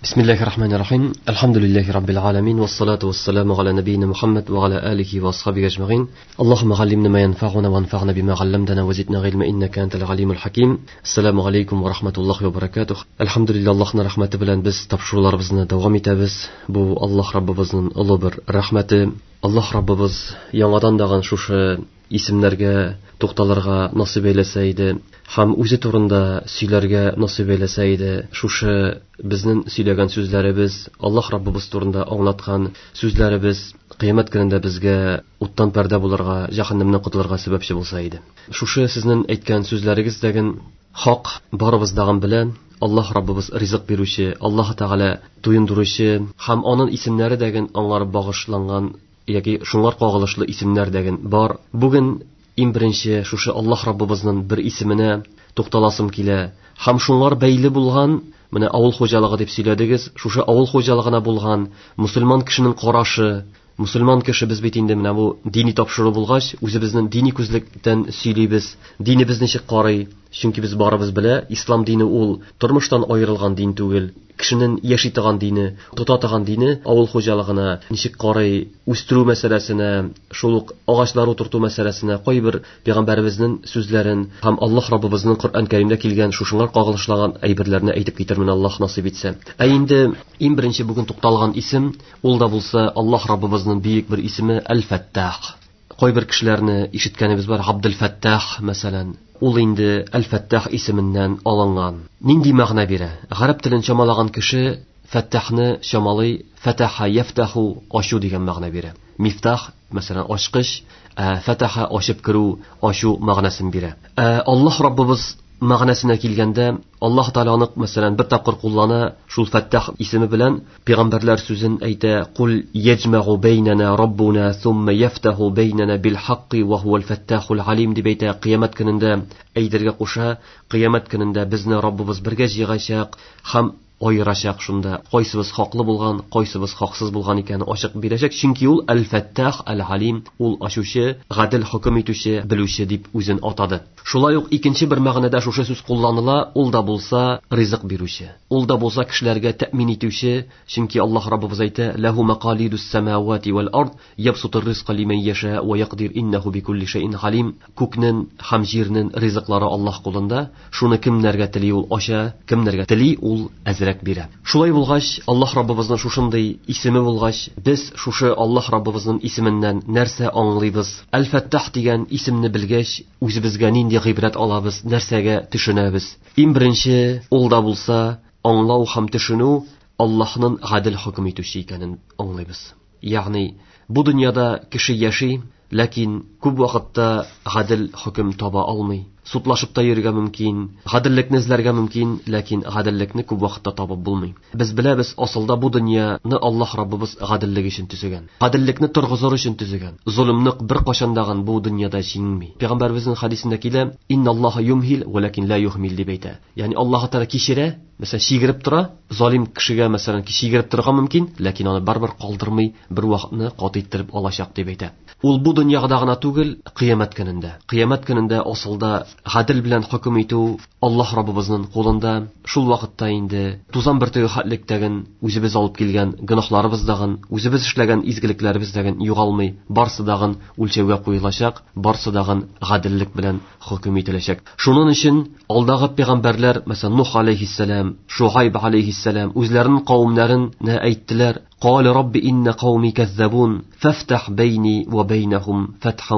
بسم الله الرحمن الرحيم الحمد لله رب العالمين والصلاة والسلام على نبينا محمد وعلى آله وأصحابه أجمعين اللهم علمنا ما ينفعنا وانفعنا بما علمتنا وزدنا علما إنك أنت العليم الحكيم السلام عليكم ورحمة الله وبركاته الحمد لله Allah'ın rahmeti bilen biz tapşırılarımızı devam etemiz. Bu Allah Rabbimizin ulu bir rahmeti. Allah Rabbimiz yangadan dağın şuşu isimlerge, to'xtalarga nasib eyleseydi, ham o'zi turunda suylarga nasib eyleseydi, şuşu bizning suylagan so'zlarimiz, Allah Rabbimiz turunda anglatgan so'zlarimiz qiyomat kunida bizga o'tdan parda bo'larga, jahannamdan qutulurga sababchi bo'lsa edi. Şuşu sizning aytgan so'zlaringiz degan haq borimizdag'an bilan Allah Rabbimiz rizq beruvchi, Alloh taolo to'yindiruvchi, ham onun isimlari degan onlara bag'ishlangan yoki shunlar qo'g'ilishli isimlar degan bor. Bugun eng birinchi shusha Alloh Rabbimizning bir ismini to'xtalasim kela. Ham shunlar bayli bo'lgan, mana avul xo'jaligi deb so'yladingiz. Shusha avul xo'jaligina bo'lgan musulmon kishining qarashi, musulmon kishi biz betinde mana bu diniy topshiriq bo'lg'ach, o'zi bizning diniy ko'zlikdan so'ylaymiz. Dinimizni qaray, chunki biz borimiz bilan islom dini ul turmushdan ayrilgan din tugil. Kishining yashaydigan dini, tutadigan dini avul xo'jaligini, nishik qaray, o'stiruv masalasini, shuluq og'achlar o'tirtuv masalasini, qo'y bir payg'ambarimizning so'zlarini, ham Alloh Rabbimizning Qur'on Karimda kelgan shunlar qo'g'ilishlangan ayberlarni aytib ketirmen Alloh nasib etsa. Endi eng birinchi bugun to'xtalgan ism, ulda bo'lsa Alloh Rabbimizning buyuk bir ismi Al-Fattah. Qo'y bir kishilarni eshitganimiz bor, Abdul Fattah masalan. Ул инде Әл-Фәттах исеменнән алынган. Нинди мәгънә бирә? Гарәп телен чамалаган кеше Фәттахны чамалый, Фәтаха яфтаху ашу дигән мәгънә бирә. Мифтах, мәсәлән, ачкыч, Фәтаха ачып кирү, ашу мәгънәсен бирә. Аллаһ Раббыбыз мәгънәсенә килгәндә, Аллаһ Тааланы мәсәлән бер тапкыр куллана, шул Фәттах исеме белән пәйгамбәрләр сүзен әйтә: "Кул яҗмәгу бәйнәнә Раббуна, сумма яфтаху бәйнәнә бил-хакки ва хувал фаттахул алим" дип әйтә. Кыямат көнендә әйтергә куша, кыямат көнендә безне Раббыбыз бергә җыйгачак һәм айырачак шунда, кайсыбыз хаклы булган, кайсыбыз хаксыз булган икәнен ачык бирәчәк, чөнки ул Әл-Фаттах Әл-Алим, ул ачучы, гадел хөкем итүче, белүче дип үзен атады. Шулай ук икенче бер мәгънәдә шушы сүз кулланыла, ул да булса ризык бирүче, ул да булса кешеләргә тәэмин итүче, чөнки Аллаһ Раббыбыз әйтә: "Лаху мақалидус самавати вал ард, ябсутур ризqa лиман яша ва яқдир иннаху бикулли шайин алим". Күкнең һәм җирнең ризыклары Аллаһ кулында, шуны кемнәргә тели ул ача, кемнәргә тели ул бирә. Шулай булгач, Аллаһ Раббыбызның шушындый исеме булгач, без шушы Аллаһ Раббыбызның исеменнән нәрсә аңлыйбыз? Әл-Фаттах дигән исемне белгәч, үзебезгә нинди гыйбрәт алабыз, нәрсәгә төшенәбез? Иң беренче, ул да булса, аңлау һәм төшенү Аллаһның гадел хөкем итүче икәнен аңлыйбыз. Ягъни, бу дөньяда кеше яши, ләкин күп вакытта гадел хөкем таба алмый. Сутлашып та йөрергә мөмкин, гаделлекне эзләргә мөмкин, ләкин гаделлекне күп вакытта табып булмый. Без беләбез, асылда бу дөньяны Аллаһ Раббыбыз гаделлек өчен төзегән. Гаделлекне торгызыр өчен төзегән. Зулымны бер кашандаган бу дөньяда җиңми. Пәйгамбәребезнең хадисендә килә: "Инналлаһа юмхил ва лакин ла юхмил" дип әйтә. Ягъни Аллаһ Таала кичерә, мәсәлән, шигереп тора, залим кешегә мәсәлән шигереп торырга мөмкин, ләкин аны барбер калдырмый, бер вакытны каты иттереп алачак дип әйтә. Ул бу дөньяда гына түгел, кыямат көнендә. Кыямат көнендә асылда гадел белән хөкем итү Аллаһ Раббыбызның кулында. Шул вакытта инде тузан бер теге хәтлектәген, үзебез алып килгән гынаһларыбыздагын, үзебез эшләгән изгелекләребездәген югалмый, барсы дагын үлчәүгә куелачак, барсы дагын гаделлек белән хөкем ителәчәк. Шуның өчен алдагы пәйгамбәрләр, мәсәлән, Нух алейһиссалам, Шуайб алейһиссалам үзләренең кавымнарын әйттеләр: "قال رب إن قومي كذبون فافتح بيني وبينهم فتحا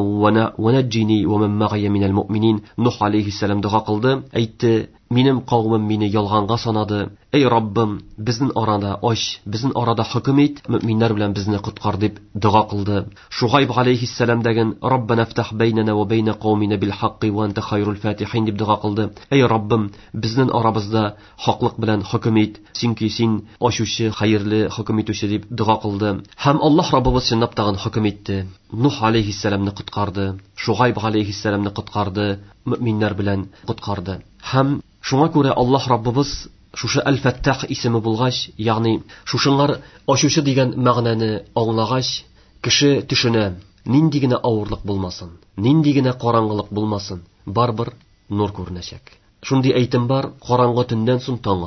ونجني ومن معي من المؤمنين". Нух алейһиссалам дуга кылды, әйтте: "Минем кавмым мине ялганга санады. Эй Раббым, безнең арада аш, безнең арада хөкем ит, мөэминнәр белән безне коткар" дип дуга кылды. Шуайб алейһиссалам дигән: "Раббана фтах бейнана ва бейна кавмина бил хакки ва анта хайрул фатихин" дип дуга кылды. Эй Раббым, безнең арабызда хаклык белән хөкем ит, чөнки син ашучы, хәерле хөкем итүче дип дуга кылды. Һәм Аллаһ Раббыбыз чынлап тагын хөкем итте. Нух алейһиссаламны коткарды, Шуайб алейһиссаламны коткарды, мөэминнәр белән коткарды. Һәм шуңа күрә Аллаһ Раббыбыз шушы Әл-Фаттах исеме булгач, ягъни шушыңар ачучы дигән мәгънәне аңлагач, кеше төшенә, нинди генә авырлык булмасын, нинди генә караңгылык булмасын, барбер нур күренәчәк. Шундый әйтем бар, караңгы төндән соң таң ата.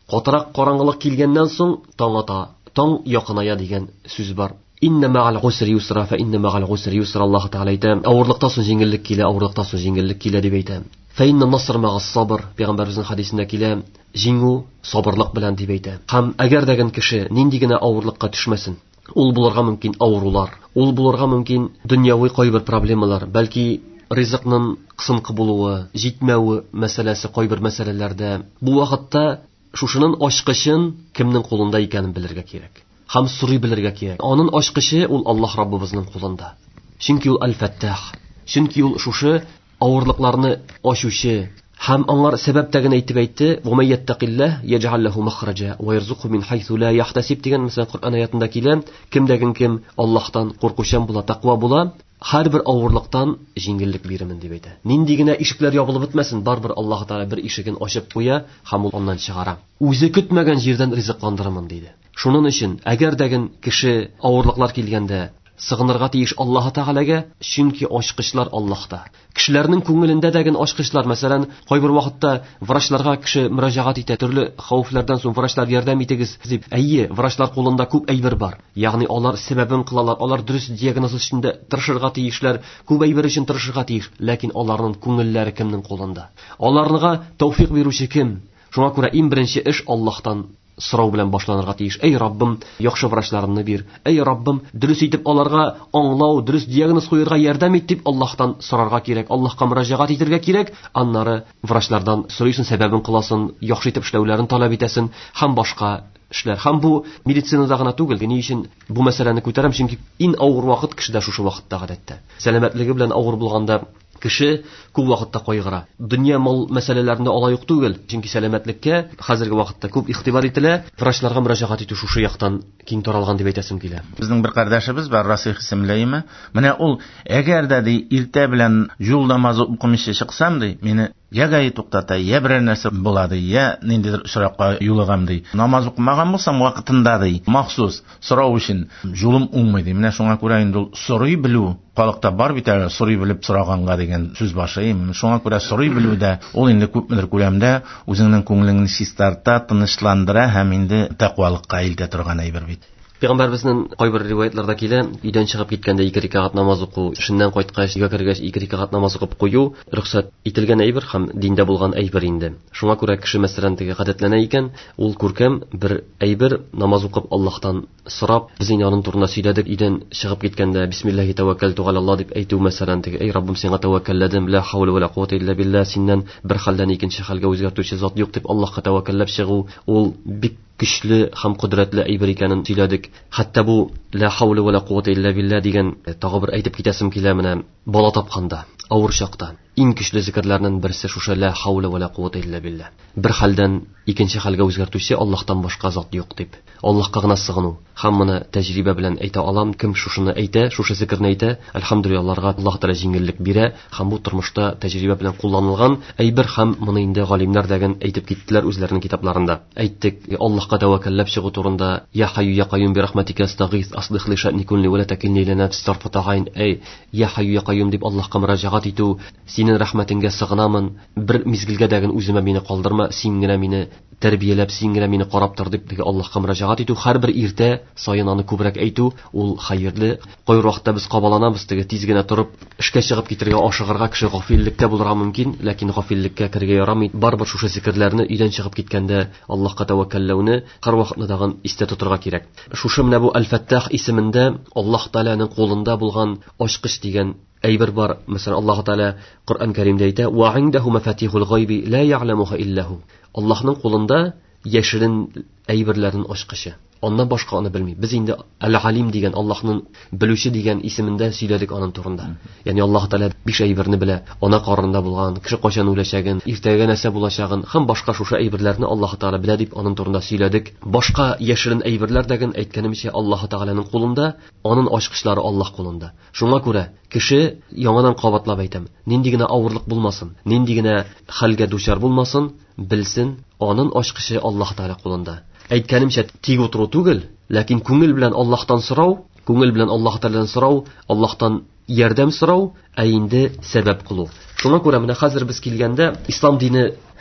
Катырак караңгылык килгәннән соң таң ата, таң якыная дигән сүз бар. Инна мa'al usri yusra fa inna ma'al usri yusra. Аллаһ Тәгалә әйтә, авырлыктан соң җиңеллек килә, авырлыктан соң җиңеллек килә дип әйтә. Fa inna an-nasr ma'as sabr. Пәйгамбәребезнең хадисендә килә, җиңү сабырлык белән дип әйтә. Һәм әгәр дәгән кеше нинди генә авырлыкка төшмәсен, ул булырга мөмкин авырулар, ул булырга мөмкин дөньяви кайбер проблемалар, бәлки ризыкның кысынкы булуы, җитмәүе мәсьәләсе кайбер мәсьәләләрдә. Бу вакытта шушының ачкычын кемнең кулында икәнен белергә кирәк. Һәм сорый белергә кирәк. Аның ачкычы ул Аллаһ Раббыбызның кулында. Чөнки ул Аль-Фаттах. Чөнки ул шушы авырлыкларны ачучы. Һәм аңар сәбәп тәген әйтеп әйтте: "Ва май яттақиллаһ яджал лаху махраҗа ва ярзуқу мин хайсу ла яхтасиб" дигән мәсәлән Коръән аятында килә. Кемдәген кем Аллаһтан куркучан була, тақва була, һәрбер авырлыктан җиңеллек бирәмен дип әйтә. Нинди генә ишекләр ябылып бетмәсен, барбер Аллаһ Тәгалә бер ишеген ачып куя һәм ул аннан чыгара. Үзе көтмәгән җирдән ризыкландырырмын диде. Шуның өчен, әгәр дәген кеше авырлыклар килгәндә сыгынырга тиеш Аллаһ Тәгаләгә, чөнки ачкычлар Аллаһта. Кешеләрнең күңелендә дәген ачкычлар, мәсәлән, кайбер вакытта врачларга кеше мөрәҗәгать итә, төрле хәвефләрдән соң врачлар ярдәм итегез дип. Әйе, врачлар кулында күп әйбер бар. Ягъни алар сәбәбен кылалар, алар дөрес диагноз өчендә тырышырга тиешләр, күп әйбер өчен тырышырга тиеш, ләкин аларның күңелләре кемнең кулында? Аларга тәүфыйк бирүче кем? Шуңа күрә иң беренче эш Аллаһтан сорау белән башланырга тиеш. Эй Раббым, яхшы врачларымны бир. Эй Раббым, дөрес итеп аларга аңлау, дөрес диагноз куярга ярдәм ит дип Аллаһтан сорарга кирәк. Аллаһка мөрәҗәгать итәргә кирәк. Аннары врачлардан сорыйсын, сәбәбен кыласын, яхшы итеп эшләүләрен таләп итәсен һәм башка эшләр. Һәм бу медицинада гына түгел. Ни өчен бу мәсьәләне күтәрәм? Чөнки иң авыр вакыт кешедә шушы вакытта гадәттә. Сәламәтлеге белән авыр булганда кеше күп вакытта кайгыра. Дөнья мал мәсьәләләрендә алай ук түгел. Чөнки сәламәтлеккә хәзерге вакытта күп игътибар ителә. Врачларга мөрәҗәгать итү шушы яктан киң таралган дип әйтәсем килә. Безнең бер кардәшебез бар, Расих исемле. Менә ул әгәр дә иртә белән юл намазы укымыйча чыксам ди, мине я гай туктата, я берәр нәрсә булады, я ниндидер очракка юлыгам ди. Намаз укымаган булсам вакытында ди, махсус сорау өчен юлым уңмый ди. Менә шуңа күрә инде ул сорый белү халыкта бар бит әле, сорый белеп сораганга дигән сүз башы. Шуңа күрә сорый белүдә ул инде күпмедер күләмдә үзеңнең күңелеңне чистарта, тынычландыра һәм инде тәкъвалыкка илтә торган әйбер бит. Пәйгамбәребезнең кайбер риваятларда килә, өйдән чыгып киткәндә 2 рәкәгать намаз уку, эшеннән кайткач, өйгә кергәч 2 рәкәгать намаз укып кую рөхсәт ителгән әйбер һәм диндә булган әйбер инде. Шуңа күрә кеше мәсәлән теге гадәтләнә икән, ул күркәм бер әйбер намаз укып Аллаһтан сорап, без инде аның турында сөйләдек, өйдән чыгып киткәндә бисмиллаһи тәвәккәлту галаллаһ дип әйтү мәсәлән теге: "Эй Раббым, сиңа тәвәккәлләдем, ла хаула ва ла куввата илля билlah", синнән бер хәлдән икенче хәлгә үзгәртүче зат юк дип Аллаһка тәвәккәлләп чыгу, ул бик көчле һәм кудрәтле әйбер икәнен сөйләдек. Хәтта бу ла хаула ва ла куввата илля билlah дигән тагы бер әйтеп китәсем килә менә бала тапканда, авыр чакта. Иң көчле зикрләрнең берсе шушы ла хаула ва ла куввата илля билlah. Бер хәлдән икенче хәлгә үзгәртүче Аллаһтан башка зат юк дип. Аллаһка гына сыгыну. Һәм моны тәҗрибә белән әйтә алам. Кем шушыны әйтә, шушы зикрне әйтә, әлхәмдүлиллаһларга Аллаһ Тәгалә җиңеллек бирә. Һәм бу тормышта тәҗрибә белән кулланылган әйбер һәм моны инде галимнәр дәген әйтеп киттеләр үзләренең китапларында. Әйттек, Аллаһка тәвәккәлләп чыгу турында: "Я хайю я кайюм би рахматика астагис аслих ли ша'ни кулли ва ла такилни ила нафси тарфата гайн". Эй, я хайю я кайюм дип Аллаһка мөрәҗәгать итү, синең рәхмәтеңгә сыгынамын, бер мизгелгә дәген үземә мине калдырма, син генә мине тәрбияләп, син генә мине карап тор дип Аллаһка мөрәҗәгать итү, һәрбер иртә саен аны күбрәк әйтү, ул хәерле. Кайбер вакытта без кабаланабыз, тиз генә торып эшкә чыгып китәргә, ашыгырга, кеше гафиллектә булырга мөмкин, ләкин гафиллеккә кергә ярамый. Барбер шушы зикрләрне өйдән чыгып киткәндә Аллаһка тәвәккәлләүне һәрвакытны дагын истә тотырга кирәк. Шушы менә бу Аль-Фаттах исемендә Аллаһ Тәгаләнең кулында булган ачкыч дигән әйбер бар. Мәсәлән, Аллаһ Тәгалә Коръән Кәримдә әйтә: "Ва индәһу мафатихул гайби ла я'ламуха иллаһу". Аллаһның кулында яшерен әйберләрнең ачкычы. Аннан башка аны белми. Без инде Әл-Алим дигән, Аллаһның белүче дигән исемендә сөйләдек аның турында. Ягъни Аллаһ Тәгалә 5 әйберне белә. Ана карынында булган, кеше кайчан үләчәген, иртәгә нәрсә булачагын, һәм башка шушы әйберләрне Аллаһ Тәгалә белә дип аның турында сөйләдек. Башка яшерен әйберләр дәген әйткәнемчә Аллаһ Тәгаләнең кулында, аның ачкычлары Аллаһ кулында. Шуңа күрә кеше яңадан кабатлап әйтәм, нинди генә авырлык булмасын, нинди генә хәлгә дучар булмасын, белсен, аның ачкычы Аллаһ Тәгалә кулында. Әйткәнемчә тик утыру түгел, ләкин күңел белән Аллаһтан сорау, күңел белән Аллаһ Тәгаләдән сорау, Аллаһтан ярдәм сорау, инде сәбәп кылу. Шуңа күрә менә хәзер без килгәндә ислам дине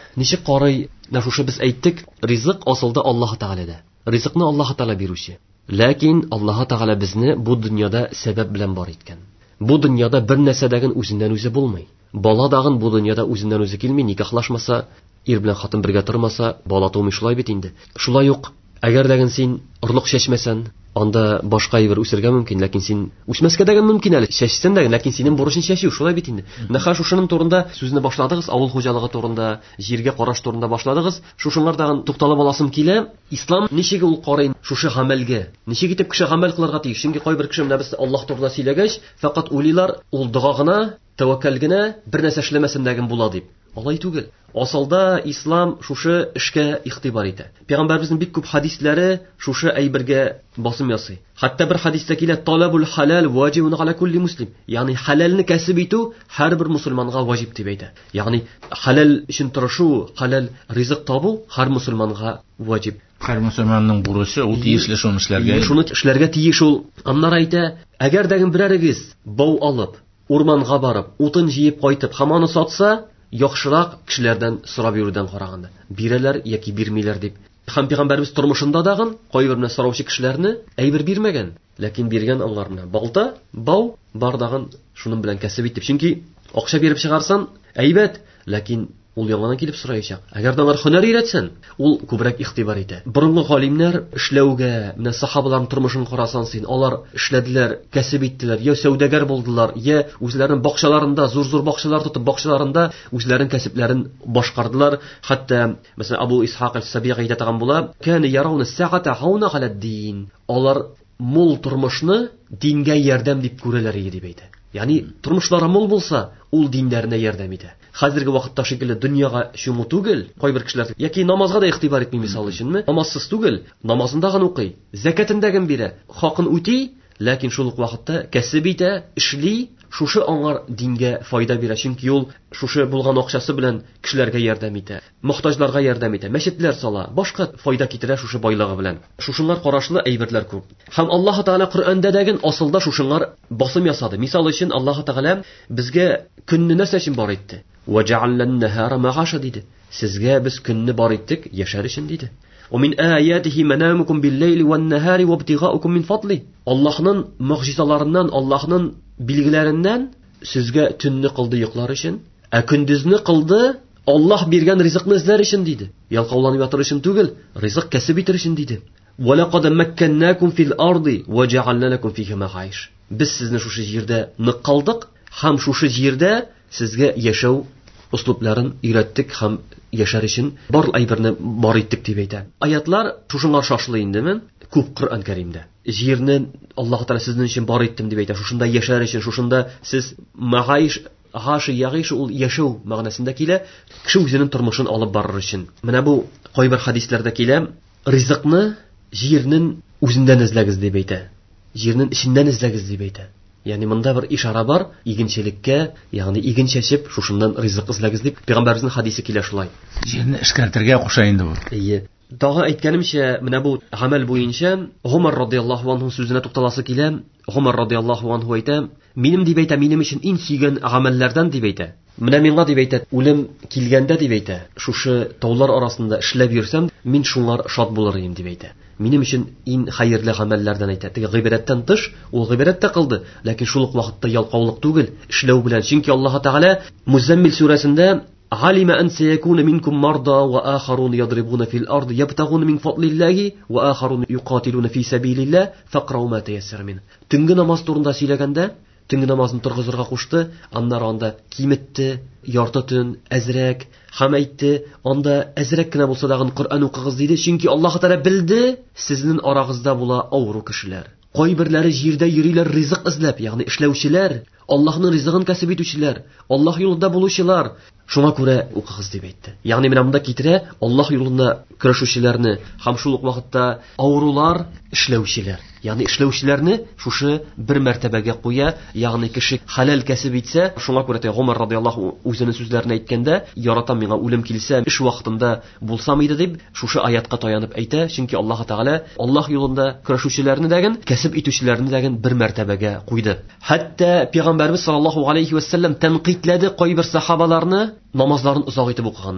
ничек карый? Шушы без әйттек, ризык асылда Аллаһ Тәгаләдә. Ризыкны Аллаһ Тәгалә бирүче. Ләкин Аллаһ Тәгалә безне бу дөньяда сәбәп белән бар иткән. Бу дөньяда бер нәрсәдәген үзеннән үзе булмый. Бала дагын бу дөньяда үзеннән үзе килми, никахлашмаса, ир белән хатын бергә тормаса, бала тумый шулай бит инде. Шулай ук, әгәр дәген син орлык чәчмәсән, анда башка ибер үсергә мөмкин, ләкин син үсмәскә дәген мөмкин әле. Чәчсән дәген, ләкин синең бурычың чәчү, шулай бит инде. Нәхә шушының турында сүзне башладыгыз, авыл хуҗалыгы турында, җиргә караш турында башладыгыз. Шушынлар дагын тукталып аласым килә. Ислам ничек ул карый шушы гамәлгә? Ничек итеп кеше гамәл кылырга тиеш? Чөнки кайбер кеше менә без Аллаһ турында сөйләгәч, фақат уйлыйлар, ул дуга гына, тәвәккәл генә, бер нәрсә эшләмәсән дәген була дип. Алай түгел. Асалда ислам шушы эшкә игътибар итә. Пәйгамбәребезнең бик күп хадисләре шушы әйбергә басым ясый. Хәтта бер хадистә килә: "Талабул халал ваҗибун ала кулли муслим." Ягъни халалны кәсеп итү һәрбер мусульманга ваҗиб дип әйтә. Ягъни халал өчен тырышу, халал ризык табу һәр мусульманга ваҗиб. Һәр мусульманның бурычы ул тиешле шуны эшләргә. Шуны эшләргә тиеш ул. Аннар әйтә: "Әгәр дәген берәрегез бау алып, урманга барып, утын җыеп кайтып, һәм аны сатса, яхшырак кешеләрдән сорап йөрүдән караганда, бирәләр яки бирмиләр" дип. Һәм Пәйгамбәрбез тормышында дагын кайбер менә сораучы кешеләрне әйбер бирмәгән, ләкин биргән аңларына. Балта, бау бар дагын шуның белән кәсеп итеп. Чөнки акча биреп чыгарсан, әйбәт, ләкин ул яңадан килеп сораячак. Әгәр дә аңар һөнәр өйрәтсән, ул күбрәк игътибар итә. Борынгы галимнәр эшләүгә, менә сахабаларның тормышын карасан син, алар эшләделәр, кәсеп иттеләр, я сәүдәгәр булдылар, я үзләренең бакчаларында, зур-зур бакчалар тотып, бакчаларында үзләренең кәсепләрен башкардылар. Хәтта, мәсәлән, Абу Исхак әл-Сабигъ әйтә торган була: "Кәне ярауна сәгата хауна галад-дин." Алар мул тормышны дингә ярдәм дип күрәләр иде дип әйтә. Ягъни тормышлары мул булса, ул диннәренә ярдәм итә. Хәзерге вакытта шикелле дөньяга чуму түгел, кайбер кешеләр яки намазга да игътибар итми, мисал өченме, намазсыз түгел, намазында гына укый, закатындагын бирә, хакын үти, ләкин шул ук вакытта кәсеп итә, эшли, шушы аңар дингә файда бирә, чөнки ул шушы булган акчасы белән кешеләргә ярдәм итә, мохтаҗларга ярдәм итә, мәчетләр сала, башка файда китерә шушы байлыгы белән. Шушынлар карашлы әйберләр күп. Һәм Аллаһ Таала Коръәндә дәген асылда шушыңар басым ясады. Мисал өчен Аллаһ Таала безгә көнне нәрсә өчен бар итте? وَجَعَلْنَا النَّهَارَ مَعَاشًا диде. Сезгә без көнне бар иттек яшәр өчен диде. وَمِنْ آيَاتِهِ مَنَامُكُمْ بِاللَّيْلِ وَالنَّهَارِ وَابْتِغَاؤُكُم مِنْ فَضْلِهِ. Аллаһның мөгъҗизаларыннан, Аллаһның билгеләреннән сезгә төнне кылды йоклар өчен, ә көндезне кылды Аллаһ биргән ризыкны эзләр өчен диде. Ялкауланып ятыр өчен түгел, ризык кәсеп итер өчен диде. وَلَقَدْ مَكَّنَّاكُمْ فِي الْأَرْضِ وَجَعَلْنَا لَكُمْ فِيهَا مَعَايِشَ. Без сезне шушы җирдә нык кылдык, һәм шушы җирдә сезгә яшәү услубларын өйрәттек һәм яшәр өчен бар әйберне бар иттек дип әйтә. Аятлар шушыңа шашлы индеме? Күп Коръән Кәримдә. Җирне Аллаһ Таала сезнең өчен бар иттем дип әйтә. Шушында яшәр өчен, шушында сез мәгайш гаши ягыш ул яшәү мәгънәсендә килә, кеше үзенең тормышын алып барыр өчен. Менә бу кайбер хадисләрдә килә, ризыкны җирнең үзендән эзләгез дип әйтә. Җирнең эченнән эзләгез дип әйтә. Ягъни монда бер ишара бар, игенчелеккә, ягъни иген чәчеп, шушыннан ризык эзләгез дип Пәйгамбәребезнең хадисе килә шулай. Җирне эшкәртергә куша инде бу. Дага әйткәнемчә, менә бу гамәл буенча Гомар радиллаһу анһу сүзенә тукталасы килә. Гомар радиллаһу анһу әйтә: "Минем дип әйтә, минем өчен иң сөйгән гамәлләрдән дип әйтә. Менә миңа дип әйтә, үлем килгәндә дип әйтә. Шушы таулар арасында эшләп йөрсәм, мин шуңар шат булыр идем дип әйтә. Минем өчен иң хәерле гамәлләрдән әйтә. Теге гыйбарәттән тыш, ул гыйбарәттә кылды, ләкин шул ук вакытта ялкаулык түгел, эшләү белән. Чөнки Аллаһ Таала Музаммил сүрәсендә: "Алима ан сайякуна минкум марда ва ахарун ядрибуна фил ард ябтагуна мин фадлиллаһи ва ахарун юqatiluna фи сабилиллаһ фaqra'u ма таяссара мин." Төнге намаз турында сөйләгәндә, төнге намазын торгызырга кушты, аннары анда киметте, ярты төн, әзрәк, һәм әйтте, анда әзрәк кенә булса да Коръән укыгыз диде, чөнки Аллаһ Таала белде, сезнең арагызда була авыру кешеләр. Кайберләре җирдә йөриләр ризык эзләп, ягъни эшләүчеләр, Аллаһның ризыгын кәсеп итүчеләр, Аллаһ юлында булучылар. Шуңа күрә укыгыз дип әйтте. Ягъни менә монда китерә Аллаһ юлында көрәшүчеләрне һәм шул ук вакытта авырулар, эшләүчеләр. Ягъни эшләүчеләрне шушы бер мәртәбәгә куя, ягъни кеше халал кәсеп итсә, шуңа күрә Гомар радиллаһу үзенең сүзләренә әйткәндә, яратам миңа үлем килсә, эш вакытында булсам иде дип, шушы аятка таянып әйтә, чөнки Аллаһ Таала Аллаһ юлында көрәшүчеләрне дәген, кәсеп итүчеләрне дәген бер мәртәбәгә куйды. Хәтта Пәйгамбәрбез саллаллаһу алейхи ва саллям тәнкыйтьләде кайбер сахабаларны намазларын узак итеп укыганнарына.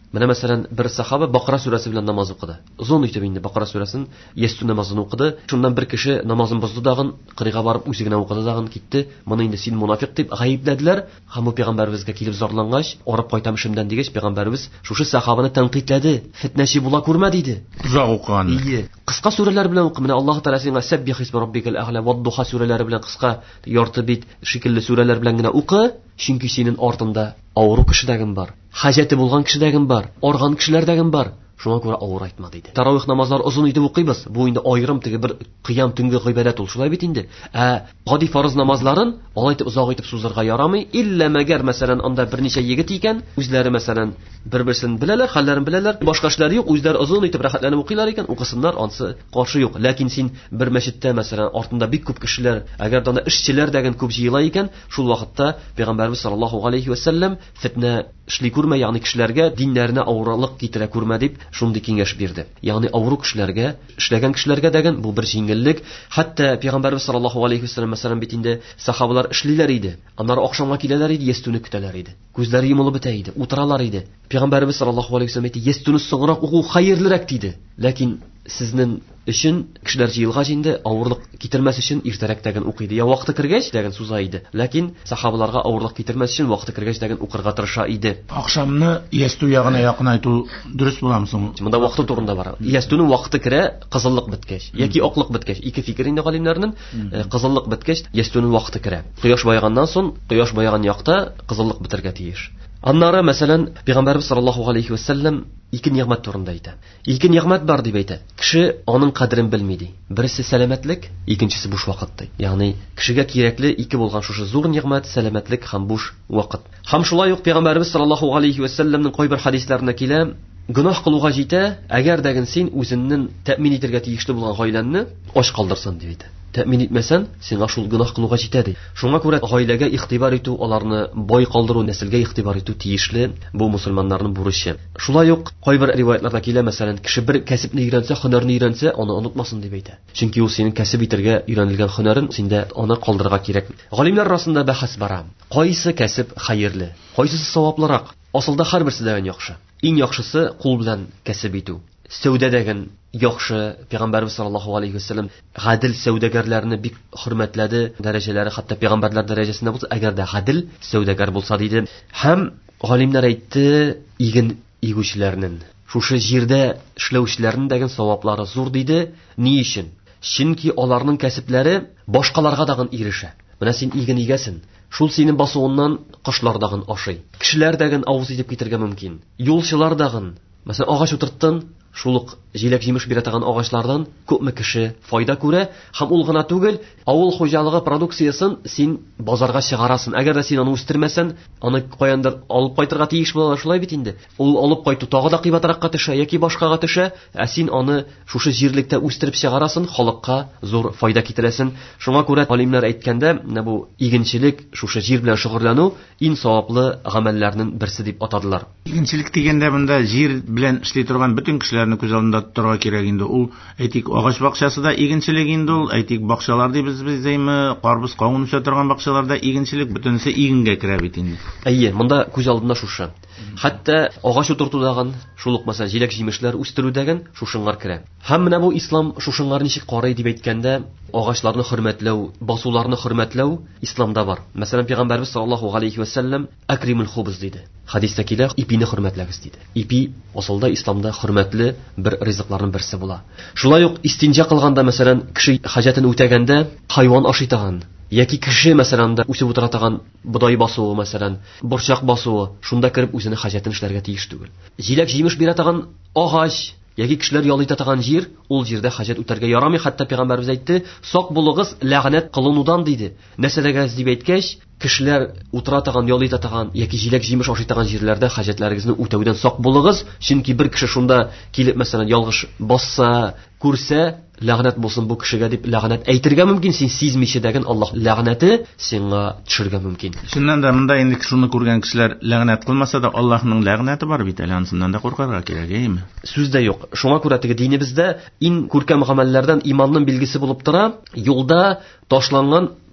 Менә мәсәлән, бер сахаба Бакара сүрәсе белән намаз укыды. Озын итеп инде Бакара сүрәсен, ясту намазын укыды. Шуннан бер кеше намазын бозды дагын, кырыйга барып үзе генә укыды дагын китте. Моны инде син мунафик дип гаепләделәр. Һәм пәйгамбәребезгә килеп зарлангач, арып кайтам эшемдән дигәч, пәйгамбәребез шушы сахабаны тәнкыйтьләде. Фитнәчи була күрмә диде. Узак укыган. Кыска сүрәләр белән укы. Менә Аллаһ Тәгалә сиңа сәббих исми раббикал а'ла ва духа сүрәләре белән кыска ярты бит шикелле сүрәләр белән генә укы. Чөнки синең артында авыру кешедәгем бар, хаҗәте булган кешедәгем бар, арган кешеләрдәгем бар. Шуңа күрә авыр әйтмә диде. Таравих намазлар озын итеп укыйбыз. Бу инде аерым теге бер кыям төнге гыйбадат ул, шулай бит инде. Гади фарыз намазларын алай итеп озак итеп сузырга ярамый. Илля мәгәр мәсәлән анда берничә егет икән, үзләре мәсәлән бер-берсен беләләр, хәлләрен беләләр, башка эшләре юк, үзләре озын итеп рәхәтләнеп укыйлар икән, укысыннар, ансы каршы юк. Ләкин син бер мәчеттә мәсәлән артында бик күп кешеләр, әгәр дә эшчеләр дәген күп җыела икән, шул вакытта Пәйгамбәрбез саллаллаһу алейхи ва саллям фитнә эшли күрмә, ягъни кешеләргә диннәренә авырлык китерә күрмә дип шундый киңәш бирде. Ягъни авыру кешеләргә, эшләгән кешеләргә дәген бу бер җиңеллек. Хәтта Пәйгамбәрбез саллаллаһу алейхи ва саллям мәсәлән бит инде сахабалар эшлиләр иде. Аннары акшамга киләләр иде, ястүне көтәләр иде. Күзләре йомылып бетә иде, утыралар иде. Пәйгамбәрбез саллаллаһу алейхи ва саллям әйтте, ястүне соңрак уку хәерлерәк диде. Ләкин сезнең өчен кешеләр җыелгач инде авырлык китермәс өчен иртәрәк тәген укыйды. Я вакыты кергәч тәген суза иде. Ләкин сахабаларга авырлык китермәс өчен вакыты кергәч тәген укырга тырыша иде. Акшамны ясту ягына якынайту дөрес буламы соң? Монда вакыты турында бар. Ястүнең вакыты керә кызыллык беткәч яки аклык беткәч. Ике фикер инде галимнәрнең. Кызыллык беткәч ястүнең вакыты керә. Кояш байганнан соң, кояш байган якта кызыллык бетергә тиеш. Аннары мәсәлән Пәйгамбәрбез саллаллаһу алейхи ва саллям ике нигъмәт турында әйтә. Ике нигъмәт бар дип әйтә. Кеше аның кадерен белми ди. Берсе сәламәтлек, икенчесе буш вакыт ди. Ягъни кешегә кирәкле ике булган шушы зур нигъмәт сәламәтлек һәм буш вакыт. Һәм шулай ук Пәйгамбәрбез саллаллаһу алейхи ва саллямның кайбер хадисләренә килә, гөнаһ кылуга җитә, әгәр дәген син үзеңнең тәэмин итәргә тиешле булган гаиләңне ач калдырсын дип әйтә. Тәэмин итмәсән, сиңа шул гөнаһ кылуга җитә ди. Шуңа күрә гаиләгә игътибар итү, аларны бай калдыру, нәселгә игътибар итү тиешле, бу мусульманнарның бурычы. Шулай ук кайбер риваятларда килә, мәсәлән, кеше бер кәсепне өйрәнсә, һөнәрне өйрәнсә, аны онытмасын дип әйтә. Чөнки ул синең кәсеп итәргә өйрәнелгән һөнәрен синдә аны калдырырга кирәк. Галимнәр арасында бәхәс бара. Кайсы кәсеп хәерле? Кайсысы саваплырак? Асылда һәрберсе дә яхшы. Иң яхшысы кул белән кәсеп итү. Сәүдәдәген яхшы. Пәйгамбәрбез саллаллаһу алейхи ва саллям гадил сәүдәгәрләрне бик хөрмәтләде. Дәрәҗәләре хәтта пәйгамбәрләр дәрәҗәсендә булса, әгәр дә гадил сәүдәгәр булса диде. Һәм галимнәр әйтте, иген игүчеләрнең, шушы җирдә эшләүчеләрнең дәген саваплары зур диде. Ни өчен? Чөнки аларның кәсепләре башкаларга дагын ирешә. Менә син иген игәсен. Шул синең басуыңнан кошлар дагын ашый. Кешеләр дәген авыз итеп китергә мөмкин. Юлчылар дагын. Мәсәлән, агач утырттың, шулык җиләк-җимеш бирә торган агачлардан күпме кеше файда күрә, һәм ул гына түгел, авыл хуҗалыгы продукциясын син базарга чыгарасын. Әгәр дә син аны үстермәсән, аны каяндыр алып кайтырга тиеш булалар, шулай бит инде. Ул алып кайту тагы да кыйбатракка төшә яки башкага төшә, син аны шушы җирлектә үстереп чыгарасын, халыкка зур файда китерәсен. Шуңа күрә галимнәр әйткәндә, менә бу игенчелек, шушы җир белән шөгыльләнү иң саваплы гамәлләрнең берсе дип атадылар. Игенчелек дигәндә монда җир белән эшли торган бөтен кешеләрне күз алдында тотарга кирәк инде. Ул әйтик агач бакчасы да игенчелек инде ул. Әйтик бакчалар дибез бездәйме, карбыз кавын үсә торган бакчаларда игенчелек бөтенесе игенгә керә бит инде. Әйе, монда күз алдында шушы. Хәтта агач утыртудаган, шулык мәсәлән җиләк-җимешләр үстерүдәген шушыңар керә. Һәм менә бу ислам шушыңар ничек карый дип әйткәндә, агачларны хөрмәтләү, басуларны хөрмәтләү исламда бар. Мәсәлән, Пәйгамбәрбез саллаллаһу алейхи ва саллям акримул хубз диде. Хадистә килә, ипине хөрмәтләгез диде. Ипи асылда исламда хөрмәтле бер ризыкларның берсе була. Шулай ук истинҗа кылганда, мәсәлән, кеше хаҗатын үтәгәндә хайван ашый торган яки кеше мәсәлән үсеп утыра торган бодай басуы, мәсәлән, борчак басуы, шунда кереп үзенең хаҗатын эшләргә тиеш түгел. Җиләк-җимеш бирә торган агач яки кешеләр ялый торган җир, ул җирдә хаҗат үтәргә ярамый. Хәтта Пәйгамбәрбез әйтте, сак булыгыз ләгънәт кылынудан диде. Нәрсәләргә дип әйткәч, кешеләр утыра торган, ялый торган яки җиләк-җимеш ашый торган җирләрдә хаҗатларыгызны үтәүдән сак булыгыз, чөнки бер кеше шунда килеп мәсәлән ялгыш басса, күрсә, ләгънәт булсын бу кешегә дип ләгънәт әйтергә мөмкин. Син сизмичә дәген Аллаһ ләгънәте сиңа төшергә мөмкин. Шуннан да монда инде шуны күргән кешеләр ләгънәт кылмаса да Аллаһның ләгънәте бар бит, әле да куркарга кирәк, әйме? Сүздә юк. Шуңа күрә теге динебездә иң күркәм гамәлләрдән иманның билгесе булып тора, юлда ташланган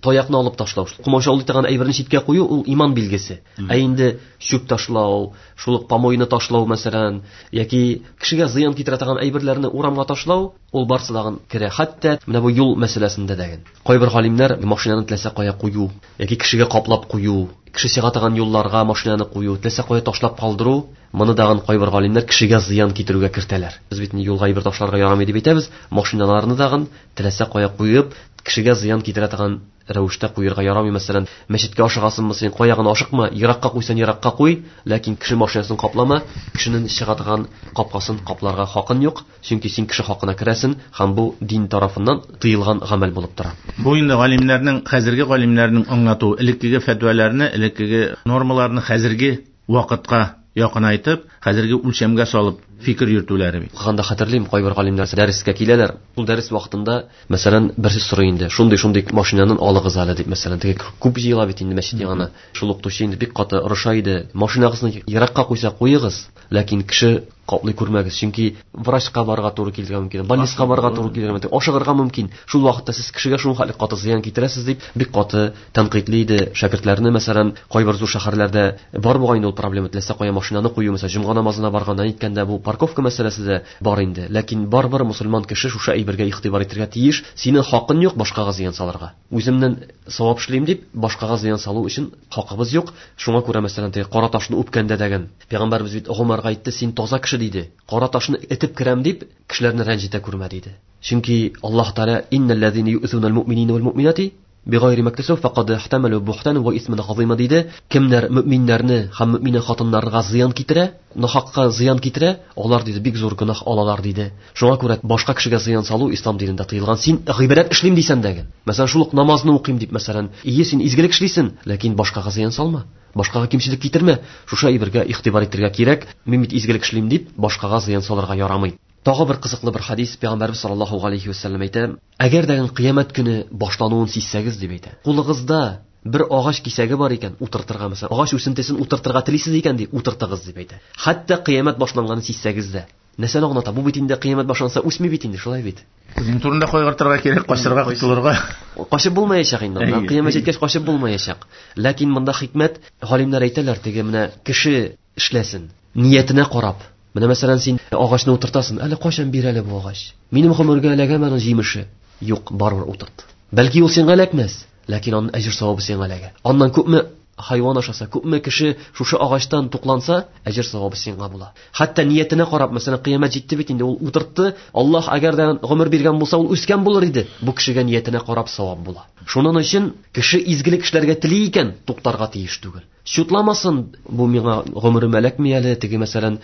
таякны алып ташлау, кумашлый торган әйберне читкә кую ул иман билгесе. Ә инде чүп ташлау, шул помойны ташлау мәсәлән, яки кешегә зыян китерә торган әйберләрне урамга ташлау, ул барсы дагы керә. Хәтта менә бу юл мәсьәләсендә дәген. Кайбер галимнәр машинаны теләсә кая кую, яки кешегә каплап кую, кеше сига торган юлларга машинаны кую, теләсә кая ташлап калдыру, моны дагы кайбер галимнәр кешегә зыян китерүгә кертәләр. Без бит юлга әйбер ташларга ярамый дип әйтәбез, машиналарны дагы теләсә кая куеп, кешегә зыян китерә торган рәвештә куярга ярамый. Мәсәлән, мәчеткә ашыгасынмы син, каягын ашыкма, еракка куйсан еракка куй, ләкин кеше машинасын каплама, кешенең чыга торган капкасын капларга хакын юк, чөнки син кеше хакына керәсен, һәм бу дин тарафыннан тыелган гамәл булып тора. Бу инде галимнәрнең, хәзерге галимнәрнең аңлату, элеккеге фәтваларны, элеккеге нормаларны хәзерге вакытка якын айтып, хәзерге үлчәмгә салып фикер йөртүләре бит. Каганда хәтерлим, кайбер галимнәр дәрескә киләләр. Ул дәрес вакытында, мәсәлән, берсе сорый инде, шундый машинаны алыгыз әле дип, мәсәлән, теге күп җыела бит инде мәчет ягына. Шул укытучы инде бик каты ырыша иде. Машинагызны еракка куйса куегыз, ләкин кеше каплый күрмәгез, чөнки врачка барырга туры килергә мөмкин, больницага барырга туры килергә мөмкин, ашыгырга мөмкин. Шул вакытта сез кешегә шул хәтле каты зыян китерәсез дип, бик каты тәнкыйтьли иде шәкертләрне. Мәсәлән, кайбер зур шәһәрләрдә бар бугай инде ул проблема, теләсә кая машинаны кую, мәсәлән, җомга намазына барганда әйткәндә, бу парковка мәсьәләсе дә бар инде. Ләкин барбыр мусульман кеше шушы әйбергә игътибар итәргә тиеш. Синең хакың юк башкага зыян салырга. Үземнән савап эшлим дип, башкага зыян салу өчен хакыбыз юк. Шуңа күрә мәсәлән, теге кара ташны үпкәндә дәгән. Пәйгамбәрбез бит Гомәргә әйтте, син таза кеше диде. Кара ташны этеп керәм дип, кешеләрне рәнҗитә күрмә диде. Чөнки Аллаһ Тәала иннәлләзина ю'зуна ал-му'минина вал-му'минати бигайри мактасаб фақад ихтамалу бухтан ва исман газима диде. Кемнәр мөэминнәрне һәм мөэмин хатыннарга зыян китерә, нахакка зыян китерә, алар диде бик зур гөнаһ алалар диде. Шуңа күрә башка кешегә зыян салу ислам динендә тыелган. Син гыйбадәт эшлим дисән дәген. Мәсәлән, шул ук намазны укыйм дип, мәсәлән, син изгелек эшлисен, ләкин башкага зыян салма. Башкага кимчелек китермә. Шуша әйбергә игътибар итәргә кирәк. Мин бит изгелек эшлим дип, башкага зыян салырга ярамый. Тагы бер кызыклы бер хадис Пәйгамбәрбез саллаллаһу алейхи ва саллям әйтә: "Әгәр дәген кыямәт көне башлануын сизсәгез" дип әйтә. Кулыгызда бер агач кисәге бар икән, утыртырга, мәсәлән, агач үсентесен утыртырга телисез икән дип, утыртыгыз дип әйтә. Хәтта кыямәт башланганын сизсәгез дә. Нәрсәне аңлата? Бу бит инде кыямәт башланса үсми бит инде, шулай бит. Үзең турында кайгыртырга кирәк, качырга, кутылырга. Качып булмаячак инде. Кыямәт җиткәч качып булмаячак. Ләкин монда хикмәт, галимнәр әйтәләр, теге менә кеше эшләсен, ниятенә карап. Менә мәсәлән, син агачны утыртасың, әле кайчан бир әле бу агач? Минем гомергә эләгәме аның җимеше? Юк, барыбер утырт. Бәлки ул сиңа эләкмәс, ләкин аның әҗр савабы сиңа эләгә. Аннан күпме хайван ашаса, күпме кеше шушы агачтан тукланса, әҗр савабы сиңа була. Хәтта ниятенә карап, мәсәлән, кыямәт җитте бит инде, ул утыртты, Аллаһ әгәр дә гомер биргән булса, ул үскән булыр иде. Бу кешегә ниятенә карап савап була. Шуның өчен кеше изгелек эшләргә тели икән, туктарга тиеш түгел. Шутламасын, бу миңа гомерем эләкми әле, теге мәсәлән,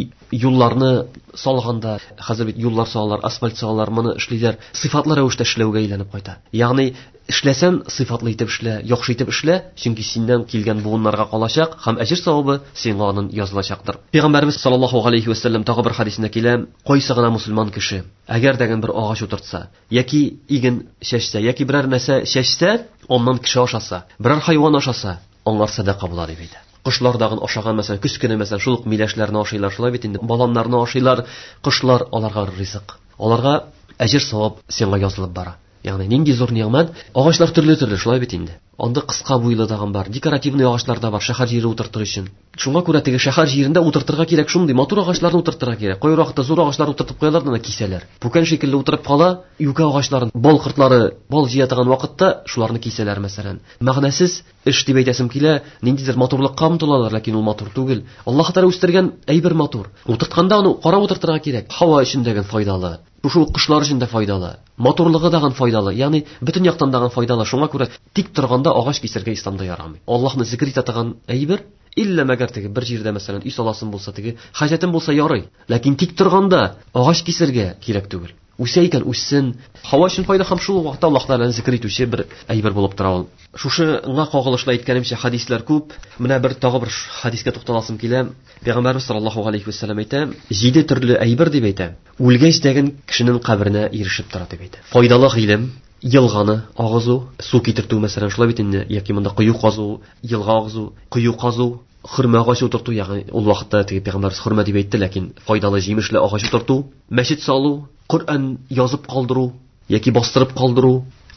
юлларны салганда, хәзер бит юллар салалар, асфальт салалар, моны эшлиләр, сыйфатлы рәвештә эшләүгә әйләнеп кайта. Ягъни эшләсәң, сыйфатлы итеп эшлә, яхшы итеп эшлә, чөнки синнән килгән буыннарга калачак һәм әҗр савабы сиңа аның язылачактыр. Пәйгамбәрбез саллаллаһу алейхи ва саллям тагы бер хадисендә килә: "Кайсы гына мусульман кеше, әгәр дәген бер агач утыртса, яки иген чәчсә, яки берәр нәрсә чәчсә, оннан кеше ашаса, берәр хайван ашаса, аңар садака була" дип әйтә. Кошлардагын ашаган, мәсәлән, көз көне мәсәлән, шул ук миләшләрне ашыйлар, шулай бит инде, баланнарны ашыйлар, кошлар, аларга ризык. Аларга әҗр савап сиңа язылып бара. Ягъни нинди зур ниъмәт, агачлар төрле-төрле, шулай бит инде. Анда кыска буйлы даган бар, декоративный агачлар да бар, шәһәр җире утыртыр өчен. Шуңа күрә теге шәһәр җирендә утыртырга кирәк, шундый матур агачларны утыртырга кирәк. Кайбер вакытта зур агачлар утыртып куялар да кисәләр. Бүкән шикелле утырып кала, юка агачларын, бал кортлары, бал җыя торган вакытта шуларны кисәләр мәсәлән. Мәгънәсез эш дип әйтәсем килә, ниндидер матурлыкка омтылалар, ләкин ул матур түгел. Аллаһ Тәала үстергән әйбер матур. Утыртканда аны карап утыртырга кирәк. Һава өчендәге файдалы. Шул кошлар өчен дә файдалы. Матурлыгы даган файдалы. Ягъни бөтен яктан даган файдалы. Шуңа күрә тик торганда агач кисәргә исламда ярамый. Аллаһны зикр итә торган әйбер, иллә мәгәр теге бер җирдә мәсәлән үй саласын булса, теге хаҗәтен булса ярый. Ләкин тик торганда агач кисәргә кирәк түгел. Үсә икән үссен. Һава өчен файда һәм шул вакытта Аллаһ Тәаланы зикр итүче бер әйбер булып тора ул. Шушыга кагылышлы әйткәнемчә хадислар күп. Менә бер тагы бер хадискә тукталасым килә. Пәйгамбәрбез саллаллаһу алейхи ва саллям әйтә: "7 төрле әйбер" дип әйтә. Үлгәч дәген кешенең каберенә ирешеп тора дип әйтә. Файдалы гыйлем, елганы агызу, су китертү мәсәлән, шулай бит инде, яки монда кую казу, елга агызу, кую казу, хөрмә агач утырту, ягъни ул вакытта теге пәйгамбәрбез хөрмә дип әйтте, ләкин файдалы җимешле агач утырту, мәчет салу, Коръән язып калдыру, яки бастырып калдыру,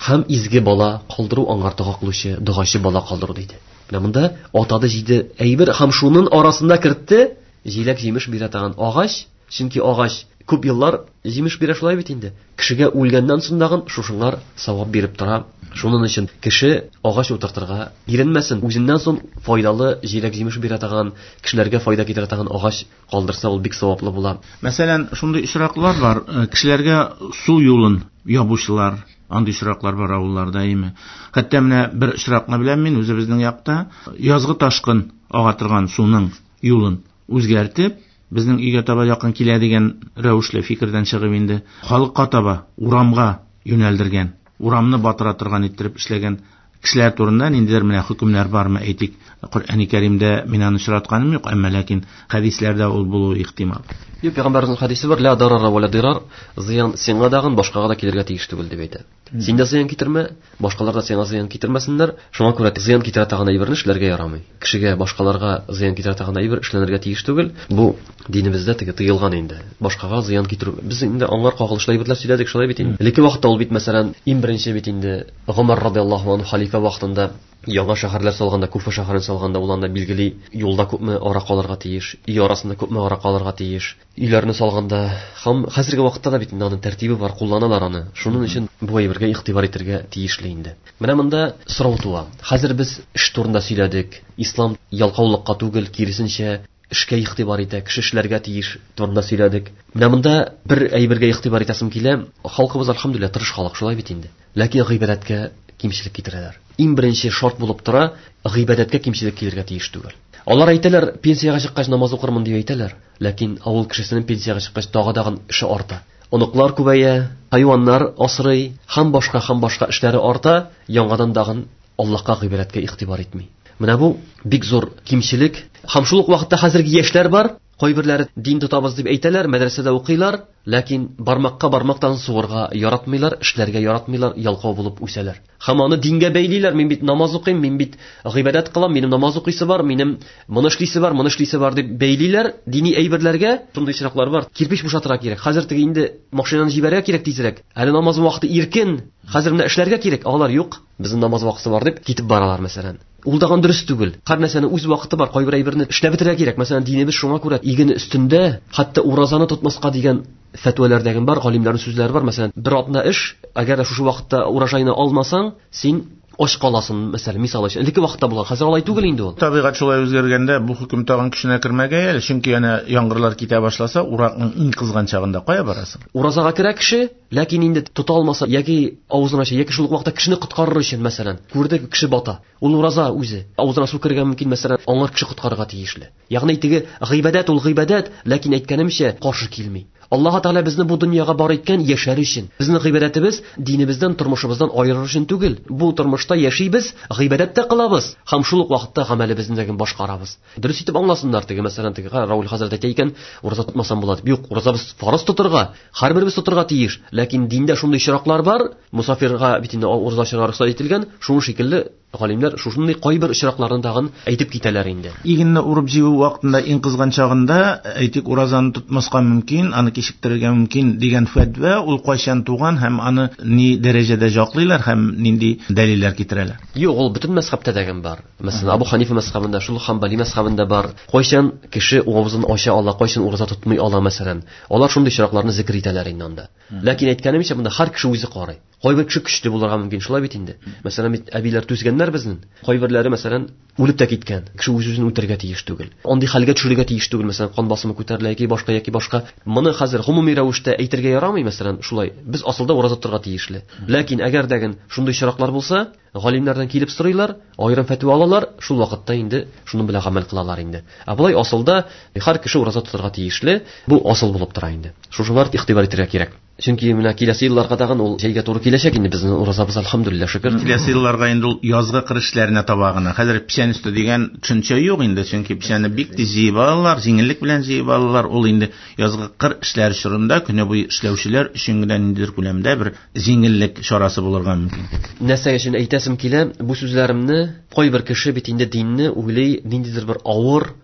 һәм изге бала калдыру аңартыга кылучы дугачы бала калдыру диде. Менә монда атады җиде әйбер һәм шуның арасында кертте җиләк җимеш бирә торган агач, чөнки агач күп еллар җимеш бирә шулай бит инде. Кешегә үлгәннән соң дагын шушыңар савап биреп тора. Шуның өчен кеше агач утыртырга иренмәсен. Үзеннән соң файдалы җиләк җимеш бирә торган, кешеләргә файда китерә торган агач калдырса ул бик саваплы була. Мәсәлән, шундый очраклар бар, кешеләргә су юлын ябучылар, андый очраклар бар авылларда име. Хәтта менә бер очракны беләм мин үзебезнең якта, язгы ташкын ага торган суның юлын үзгәртеп, безнең өйгә таба якын килә дигән рәвешле фикердән чыгып инде, халыкка таба урамга юнәлдергән, урамны батыра торган иттереп эшләгән кешеләр турында ниндидер менә хөкемнәр бармы, әйтик, Коръән-и Кәримдә мин аны очратканым юк, әмма ләкин хәдисләрдә ул булуы ихтимал. Юк, Пәйгамбәрнең хәдисе бар, ла дарара ва ла дирар, зыян сиңа дагын башкага да килергә тиеш түгел дип әйтә. Син дә зыян китермә, башкалар да сиңа зыян китермәсеннәр. Шуңа күрә зыян китерә торган әйберне эшләргә ярамый. Кешегә башкаларга зыян китерә торган әйбер эшләнергә тиеш түгел. Бу динебездә тыелган инде. Башкага зыян китерү. Без инде аңар кагылышлы әйберләр сөйләдек, шулай бит инде. Леки вакытта ул бит, мәсәлән, иң беренче бит инде Гомар радиллаһу анһу халифа вакытында яңа шәһәрләр салганда, Куфа шәһәрен салганда, ул анда билгели юлда күпме ара калырга тиеш, үй арасында күпме ара калырга тиеш. Өйләрне салганда һәм хәзерге вакытта да бит аның тәртибе бар, кулланалар аны. Шуның өчен бу әйбергә игътибар итәргә тиешле инде. Менә монда сорау туа. Хәзер без эш турында сөйләдек. Ислам ялкаулыкка түгел, киресенчә эшкә игътибар итә, кеше эшләргә тиеш турында сөйләдек. Менә монда бер әйбергә игътибар итәсем килә. Халкыбыз алхамдулилlah тырыш халык, шулай бит инде. Ләкин гыйбадәткә кимчилек китерәләр. Иң беренче шарт булып тора, гыйбадәткә кимчилек килергә тиеш түгел. Алар әйтәләр, пенсияга чыккач намаз укырмын дип әйтәләр. Ләкин авыл кешесенең пенсияга чыккач тагы эше арта. Оныклар күбәя, хайваннар асрый, һәм башка эшләре арта, яңадан дагын Аллаһка гыйбадәткә игътибар итми. Менә бу бик зур кимчилек. Һәм шул ук вакытта хәзерге яшьләр бар, кайберләре дин тотабыз дип әйтәләр, мәдрәсәдә укыйлар, ләкин бармакка бармактан суырга яратмыйлар, эшләргә яратмыйлар, ялкау булып үсәләр. Һәм аны дингә бәйлиләр. Мин бит намаз укыйм, мин бит гыйбадәт кылам, минем намаз укыйсы бар, минем моны эшлисе бар дип бәйлиләр. Дини әйберләргә шундый чираклар бар. Кирпич бушатырга кирәк. Хәзер теге инде машинаны җибәрергә кирәк тизрәк. Әле намаз вакыты иркен. Хәзер менә эшләргә кирәк. Алар юк. Безнең намаз вакыты бар дип китеп баралар мәсәлән. Ул даган дөрес түгел. Һәр нәрсәнең үз вакыты бар. Кайбер әйберне эшләп бетерергә кирәк. Мәсәлән, динебез шуңа күрә иген өстендә, хәтта уразаны тотмаска дигән фәтвәләрдәге бар, галимнәрнең сүзләре бар. Мәсәлән, бер атна эш, әгәр дә шушы вакытта урожайны алмасаң, син ач каласың, мәсәлән, мисал өчен. Элекке вакытта булган, хәзер алай түгел инде ул. Табигать шулай үзгәргәндә, бу хөкем тагын көченә кермәгәй, чөнки яна яңгырлар китә башласа, уракның иң кызган чагында кая барасың? Уразага керә кеше, ләкин инде тота алмаса, яки авызына чәй, яки шул вакытта кешене коткарыр өчен, мәсәлән, күрде кеше бата. Ул ураза үзе, авызына су кергән мөмкин, мәсәлән, аңар кеше коткарырга тиешле. Ягъни теге гыйбадәт ул гыйбадәт, ләкин әйткәнемчә каршы килми. Аллаһ Таala безне бу дөньяга бар иткән яшәр өчен. Безнең гыйбадәтебез динебездән, тормышыбыздан аерыр өчен түгел. Бу тормышта яшибез, гыйбадәттә кылабыз, һәм шул ук вакытта гамәлебезне башкарабыз. Дөрес итеп аңласыннар теге, мәсәлән, теге Раул хәзрәт әйтә икән, ураза тотмасам була дип. Юк, уразабыз фарыз тотырга, һәрберебез тотырга тиеш. Ләкин диндә шундый чираклар бар, мусафирга бит инде ураза чыгарырга рөхсәт ителгән, шуның шикелле галимнәр шушындай кайбер очракларны дагын әйтеп китәләр инде. Игенне урып җыю вакытында иң кызган чагында, әйтик, уразаны тотмаска мөмкин, аны кичектерергә мөмкин дигән фәтва ул кайчан туган һәм аны ни дәрәҗәдә җаклыйлар һәм нинди дәлилләр китерәләр? Юк, ул бөтен мәзһәбтә дәгән бар. Мәсәлән, Абу Ханифа мәзһәбендә, шул Ханбали мәзһәбендә бар. Кайчан кеше авызын ача ала, кайчан ураза тотмый ала, мәсәлән. Алар шундый чиракларны зикр итәләр инде анда. Ләкин әйткәнемчә, монда һәр кеше үзе карый. Кайбер кеше көчле булырга мөмкин, шулай бит инде. Мәсәлән, бит әбиләр түзгәннәр безнең. Кайберләре, мәсәлән, үлеп тә киткән. Кеше үз-үзен үтәргә тиеш түгел. Андый хәлгә төшерергә тиеш түгел, мәсәлән, кан басымы күтәрелә яки башка. Моны хәзер гомуми рәвештә әйтергә ярамый, мәсәлән, шулай. Без асылда ураза тотырга тиешле. Ләкин әгәр дәген шундый чираклар булса, галимнәрдән килеп сорыйлар, аерым фәтва алалар, шул вакытта инде шуның белән гамәл кылалар инде. Ә болай асылда һәр кеше ураза тотырга тиешле, бу асыл булып тора инде. Шушылар игътибар итәргә кирәк. Чөнки менә киләсе елларга тагын ул җәйгә туры киләчәк инде безнең уразабыз, алхамдулилlah, шөкер. Киләсе елларга инде ул язгы кыр эшләренә табагына. Хәзер печән өсте дигән төшенчә юк инде, чөнки печәнне бик тиз җыеп алалар, җиңеллек белән җыеп алалар. Ул инде язгы кыр эшләре чорында көне буе эшләүчеләр өчен генә ниндидер күләмдә бер җиңеллек чарасы булырга мөмкин. Нәрсә өчен әйтәсем килә, бу сүзләремне кайбер кеше бит инде динне уйлый, ниндидер бер авыр,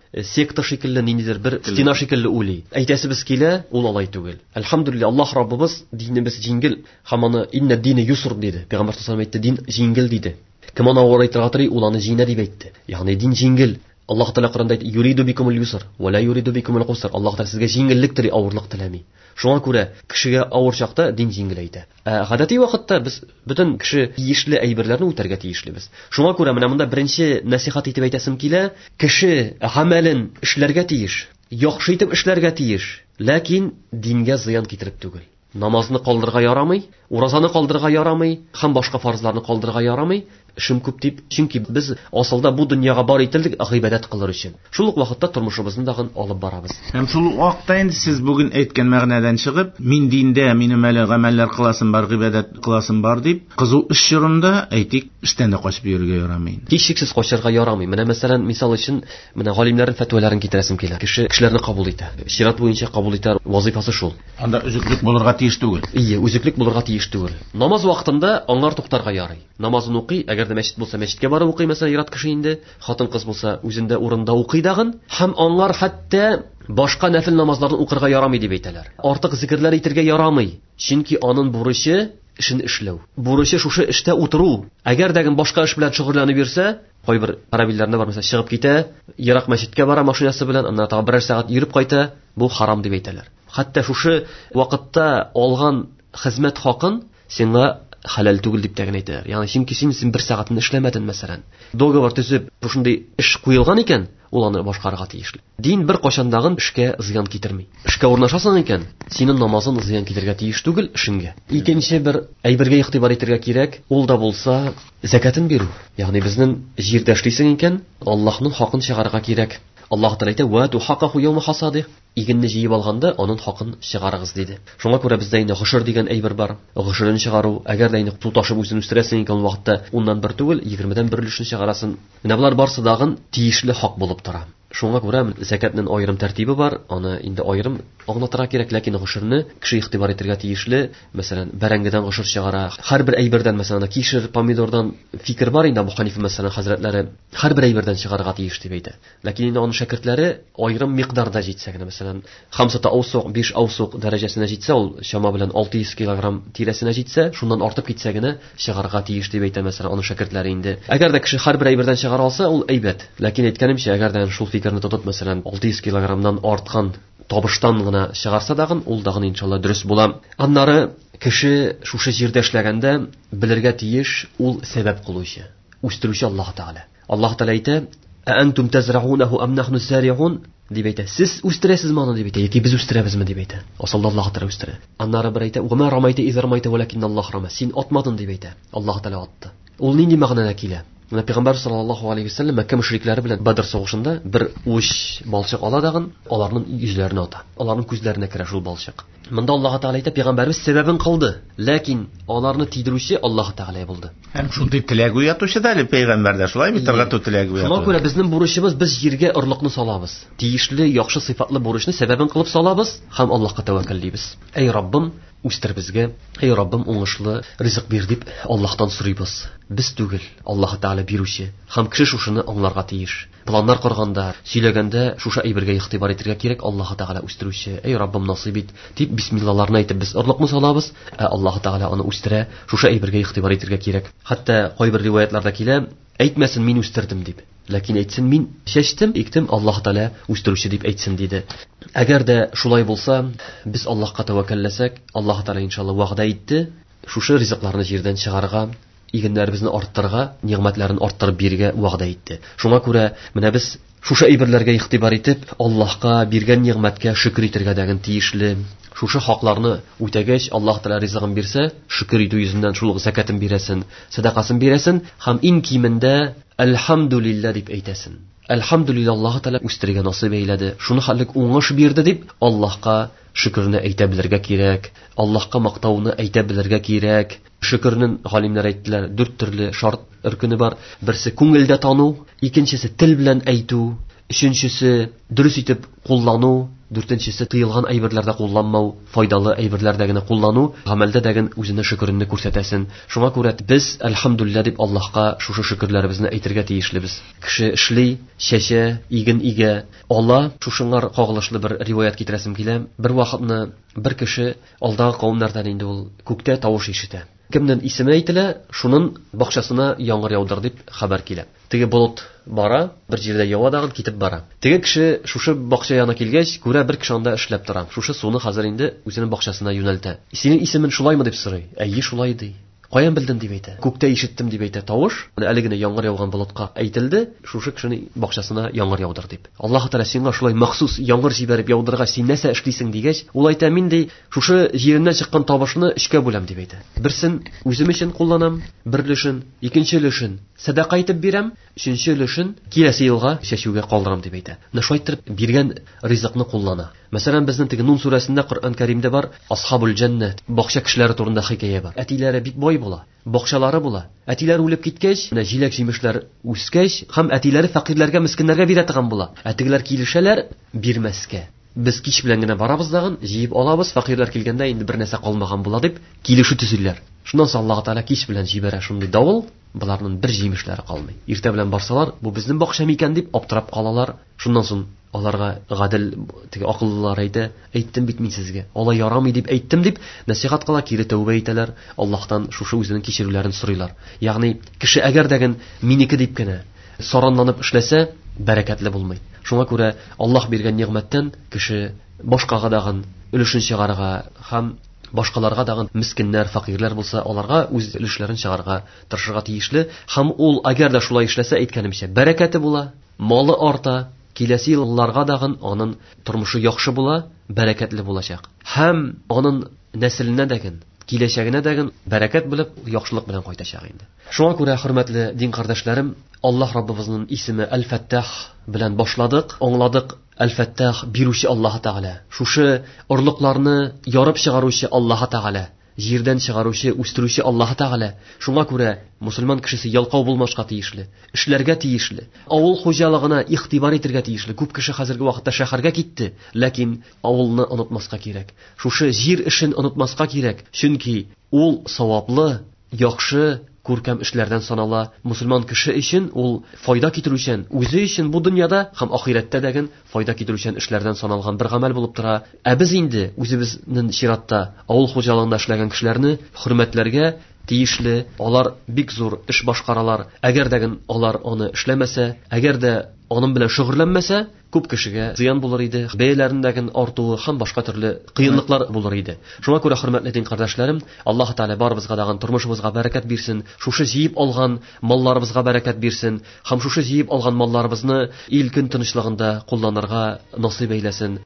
секта шикелле, ниндидер бер стена шикелле уйлый. Әйтәсебез килә, ул алай түгел. Әлхәмдүлилләh, Аллаһ Раббыбыз динебез җиңгел, һәм аны инна дине юср диде. Пәйгамбәр саллаллаху алейһи ва саллям әйтте, дин җиңгел диде. Кем аны авыр әйтергә тырый, ул аны җиңә дип әйтте. Ягъни дин җиңгел. Аллаһ Таала Коръәндә әйтә, юриду бикумул юср ва ла юриду бикумул гуср. Аллаһ Таала сезгә җиңеллек тели, авырлык теләми. Шуңа күрә кешегә авыр чакта дин җиңел әйтә. Гадәти вакытта без бөтен кеше тиешле әйберләрне үтәргә тиешлебез. Шуңа күрә менә монда беренче насихат итеп әйтәсем килә, кеше гамәлен эшләргә тиеш, яхшы итеп эшләргә тиеш, ләкин дингә зыян китереп түгел. Намазны калдырырга ярамый, уразаны калдырырга ярамый, һәм башка фарзларны калдырырга ярамый. Эшем күп дип, чөнки без асылда бу дөньяга бар ителдек гыйбадәт кылыр өчен. Шул ук вакытта тормышыбызны дагы алып барабыз. Һәм шул вакытта инде сез бүген әйткән мәгънәдән чыгып, мин диндә минем әле гамәлләр кыласым бар, гыйбадәт кыласым бар дип, кызу эш чорында әйтик, эштән дә качып йөрергә ярамый инде. Кичексез качарга ярамый. Менә мәсәлән, мисал өчен, менә галимнәрнең фатваларын китерәсем килә. Кешеләрне кабул итә. Шират буенча кабул итә, вазифасы шул. Анда үзеклек булырга тиеш түгел. Үзеклек булырга тиеш түгел. Намаз вакытында аңар туктарга ярый. Намазын укый, әгәр дә мәчет булса, мәчеткә барып укый, мәсәлән, ират кеше инде, хатын-кыз булса, үзендә урында укый дагын, һәм аңар хәтта башка нәфил намазларны укырга ярамый дип әйтәләр. Артык зикрләр итәргә ярамый, чөнки аның бурычы эшен эшләү. Бурычы шушы эштә утыру. Әгәр дәген башка эш белән шөгыльләнеп йөрсә, кайбер арабилләрне бар, мәсәлән, чыгып китә, ерак мәчеткә бара машинасы белән, аннан тагы берәр сәгать йөреп кайта, бу харам дип әйтәләр. Хәтта шушы вакытта алган хезмәт хакын сиңа халал түгел дип тәгъин итәләр. Ягъни чөнки син бер сәгатен эшләмәдең, мәсәлән. Договор төзеп, шундый эш куелган икән, ул аны башкарырга тиешле. Дин бер качандагын эшкә зыян китерми. Эшкә урнашасың икән, синең намазың зыян китергә тиеш түгел эшеңгә. Икенче бер әйбергә игътибар итәргә кирәк, ул да булса закатын бирү. Ягъни безнең җирдә эшлисең икән, Аллаһның хакын чыгарырга кирәк. Аллаһ Таала әйтә: "Ва тухакаху яума хасадih." Игенне җыеп алганда, аның хакын чыгарыгыз диде. Шуңа күрә бездә инде гышыр дигән әйбер бар. Гышырын чыгару, әгәр дә инде ту ташып үзен үстерәсең икән вакытта, уннан бер түгел, 20дән бер өлешне чыгарасын. Менә булар барсы дагын тиешле хак булып тора. Шуңа күрә закатның аерым тәртибе бар, аны инде аерым аңлатырга кирәк, ләкин гышырны кеше игътибар итәргә тиешле. Мәсәлән, бәрәңгедән гышыр чыгара, һәр бер әйбердән, мәсәлән, кишер, помидордан фикер бар инде, Абу Ханифа мәсәлән хәзрәтләре һәр бер әйбердән чыгарга тиеш дип әйтә. Ләкин инде аның шәкертләре аерым микъдарда җитсә генә, мәсәлән, 5 аусук, 5 аусук дәрәҗәсенә җитсә, ул шама белән 600 кг тирәсенә җитсә, шуннан артып китсә генә чыгарга тиеш дип әйтә, мәсәлән, аның шәкертләре инде. Әгәр дә кеше һәр бер әйбердән чыгара алса, ул әйбәт. Ләкин әйткәнемчә, әгәр дә шул фикерне тотып, мәсәлән, 600 кг-дан арткан табыштан гына чыгарса дагын, ул дагын иншалла дөрес була. Аннары кеше шушы җирдә эшләгәндә белергә тиеш, ул сәбәп кылучы, үстерүче Аллаһ Таала. Аллаһ Таала әйтә: "А'антум тазрa'унаһу ам нахну зари'ун?" дип әйтә. Сез үстерәсезме аны дип әйтә, яки без үстерәбезме дип әйтә. Асылда Аллаһ Таала үстерә. Аннары бер әйтә: "Ва ма рамайта из рамайта валакин Аллаһ рама." Син атмадың дип әйтә. Аллаһ Таала атты. Ул нинди мәгънәгә килә? Менә Пәйгамбәр саллаллаһу алейхи ва саллям Мәккә мөшрикләре белән Бадр сугышында бер уч балчык ала дагын, аларның йөзләренә ата. Аларның күзләренә керә шул балчык. Монда Аллаһ Таала әйтә, Пәйгамбәрбез сәбәбен кылды, ләкин аларны тидерүче Аллаһ Таала булды. Һәм шундый теләк уятучы да Пәйгамбәрдә шулай бит торгату теләк уяту. Шуңа күрә безнең бурычыбыз, без җиргә орлыкны салабыз. Тиешле, яхшы сыйфатлы бурычны сәбәбен кылып салабыз һәм Аллаһка тәвәккәллибез. Әй Раббым, үстер безгә, әй Раббым, уңышлы ризык бир дип Аллаһтан сорыйбыз. Без түгел, Аллаһ Таала бирүче. Һәм кеше шушыны аңларга тиеш. Планнар корганда, сөйләгәндә шушы әйбергә игътибар итәргә кирәк. Аллаһ Таала үстерүче. Әй Раббым, насыйп ит дип бисмиллалларны әйтеп без орлыкны салабыз. Аллаһ Таала аны үстерә. Шушы әйбергә игътибар итәргә кирәк. Хәтта кайбер риваятларда килә, әйтмәсен мин үстердем дип. Ләкин әйтсен мин чәчтем, иктем, Аллаһ Таала үстерүче дип әйтсен диде. Әгәр дә шулай булса, без Аллаһка тәвәккәлләсәк, Аллаһ Таала иншалла вәгъдә итте, шушы ризыкларны җирдән чыгарга, игеннәребезне арттырырга, нигъмәтләрен арттырып бирергә вәгъдә итте. Шуңа күрә менә без шушы әйберләргә игътибар итеп, Аллаһка биргән нигъмәткә шөкр итәргә дәген тиешле. Шушы хакларны үтәгәч, Аллаһ Таала ризыгын бирсә, шөкр итү йөзеннән шул закатын бирәсен, садакасын бирәсен һәм ин кимендә әлхәмдүлилләh дип әйтәсен. Әлхәмдүлилләh, Аллаһ Таала үстергән насыйп әйләде. Шуны халык уңыш бирде дип Аллаһка шөкрне әйтә белергә кирәк. Аллаһка мактауны әйтә белергә кирәк. Шөкрнең галимнәр әйттеләр, 4 төрле шарт өркене бар. Берсе күңелдә тану, икенчесе тел белән әйтү, өченчесе дөрес итеп куллану, Дүртенчесе тыелган әйберләрдә кулланмау, файдалы әйберләрдә генә куллану, гамәлдә дә үзенә шөкренне күрсәтәсен. Шуңа күрә без әлхәмдүлилләh дип Аллаһка шушы шөкерләребезне әйтергә тиешлебез. Кеше эшли, чәчә, иген игә, ала, шушыңар кагылышлы бер риваять китерәсем килә. Бер вакытны бер кеше алдагы кавымнардан инде ул күктә тавыш ишетә. Кемнән исеме әйтелә, шуның бакчасына яңгыр яудыр дип хәбәр килә. Теге болыт бара, бер җирдә ява дагын китеп бара. Теге кеше шушы бакча янына килгәч, күрә бер кеше анда эшләп тора. Шушы суны хәзер инде үзенең бакчасына юнәлтә. Синең исемен шулаймы дип сорый. Әйе, шулай ди. Каян белдең дип әйтә. Күктә ишеттем дип әйтә тавыш. Әле генә яңгыр яуган болытка әйтелде, шушы кешенең бакчасына яңгыр яудыр дип. Аллаһ Тәала сиңа шулай махсус яңгыр җибәреп яудырга син нәрсә эшлисең дигәч, ул әйтә, мин ди шушы җиреннән чыккан табышны эшкә бүләм дип әйтә. Берсен үзем өчен кулланам, бер өлешен, икенче өлешен садака итеп бирәм, өченче өлешен киләсе елга чәчүгә калдырам дип әйтә. Шулай биргән ризыкны куллана. Мәсәлән, безнең теге Нун сүрәсендә Коръән Кәримдә бар, Асхабул Джаннат, бакча кешеләре турында хикәя бар. Әтиләре бик бай була, бакчалары була. Әтиләре үлеп киткәч, менә җиләк-җимешләр үскәч, һәм әтиләре фәкыйрьләргә, мискиннәргә бирә торган була. Әтиләр килешәләр бирмәскә. Без кич белән генә барабыз дагын, җыеп алабыз, фәкыйрьләр килгәндә инде бер нәрсә калмаган була дип килешү төзиләр. Шуннан соң Аллаһ Тәала кич белән җибәрә шундый давыл, буларның бер җимешләре калмый. Иртә белән барсалар, бу безнең бакча микән дип аптырап калалар. Шуннан соң аларга гадел теге акыллылар әйтә, әйттем бит мин сезгә, алай ярамый дип әйттем дип насихат кыла, кире тәүбә итәләр, Аллаһтан шушы үзенең кичерүләрен сорыйлар. Ягъни кеше әгәр дәген минеке дип кенә саранланып эшләсә, бәрәкәтле булмый. Шуңа күрә Аллаһ биргән нигъмәттән кеше башкага дагын өлешен чыгарга һәм башкаларга дагын мискиннәр, фәкыйрьләр булса, аларга үз өлешләрен чыгарга тырышырга тиешле. Һәм ул әгәр дә шулай эшләсә, әйткәнемчә, бәрәкәте була, малы арта, киләсе елларга дагын аның тормышы яхшы була, бәрәкәтле булачак. Һәм аның нәселенә дәген, киләчәгенә дәген бәрәкәт булып, яхшылык белән кайтачак инде. Шуңа күрә, хөрмәтле дин кардәшләрем, Аллаһ Раббыбызның исеме Әл-Фәттах белән башладык, аңладык. Әл-Фәттах бирүче Аллаһ Тәгалә. Шушы орлыкларны ярып чыгаручы Аллаһ Тәгалә. Җирдән чыгаручы, үстерүче Аллаһ Тәгалә. Шуңа күрә мусульман кешесе ялкау булмашка тиешле, эшләргә тиешле, авыл хуҗалыгына игътибар итәргә тиешле. Күп кеше хәзерге вакытта шәһәргә китте, ләкин авылны онытмаска кирәк. Шушы җир эшен онытмаска кирәк, чөнки ул саваплы, яхшы, күркәм эшләрдән санала. Мусульман кеше өчен ул файда китерүчән, үзе өчен бу дөньяда һәм ахирәттә дәген файда китерүчән эшләрдән саналган бер гамәл булып тора. Ә без инде үзебезнең чиратта авыл хуҗалыгында эшләгән кешеләрне хөрмәтләргә тиешле. Алар бик зур эш башкаралар. Әгәр дәген алар аны эшләмәсә, әгәр дә аның белән шөгыльләнмәсә, күп кешегә зыян булыр иде. Бәяләрендәген артуы һәм башка төрле кыенлыклар булыр иде. Шуңа күрә, хөрмәтле дин кардәшләрем, Аллаһ Тәгалә барыбызга дагын тормышыбызга бәрәкәт бирсен, шушы җыеп алган малларыбызга бәрәкәт бирсен, һәм шушы җыеп алган малларыбызны ил көн тынычлыгында кулланырга насыйп әйләсен.